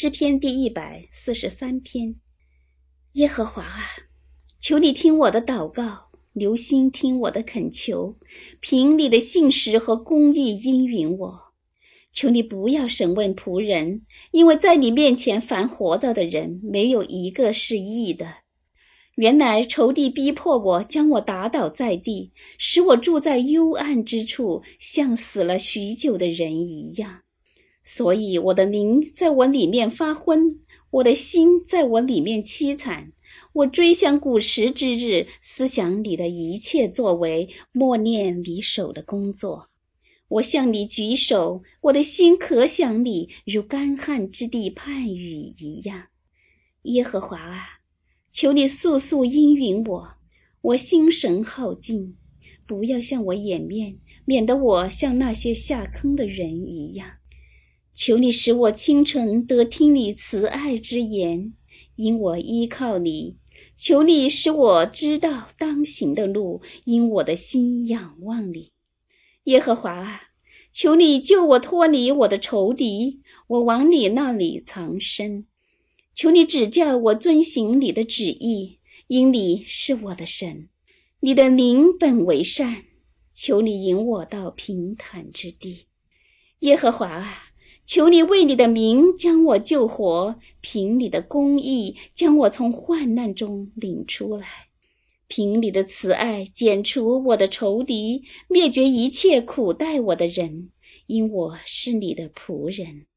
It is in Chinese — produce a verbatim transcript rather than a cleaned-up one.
诗篇第一百四十三篇。耶和华啊，求你听我的祷告，留心听我的恳求，凭你的信实和公义应允我。求你不要审问仆人，因为在你面前凡活着的人，没有一个是义的。原来仇敌逼迫我，将我打倒在地，使我住在幽暗之处，像死了许久的人一样。所以我的灵在我里面发昏，我的心在我里面凄惨。我追想古时之日，思想你的一切作为，默念你手的工作。我向你举手，我的心可想你，如干旱之地盼雨一样。耶和华啊，求你速速应允我，我心神耗尽，不要向我掩面，免得我像那些下坑的人一样。求你使我清晨得听你慈爱之言，因我依靠你。求你使我知道当行的路，因我的心仰望你。耶和华啊，求你救我脱离我的仇敌，我往你那里藏身。求你指教我遵行你的旨意，因你是我的神。你的灵本为善，求你引我到平坦之地。耶和华啊，求你为你的名将我救活，凭你的公义将我从患难中领出来，凭你的慈爱剪除我的仇敌，灭绝一切苦待我的人，因我是你的仆人。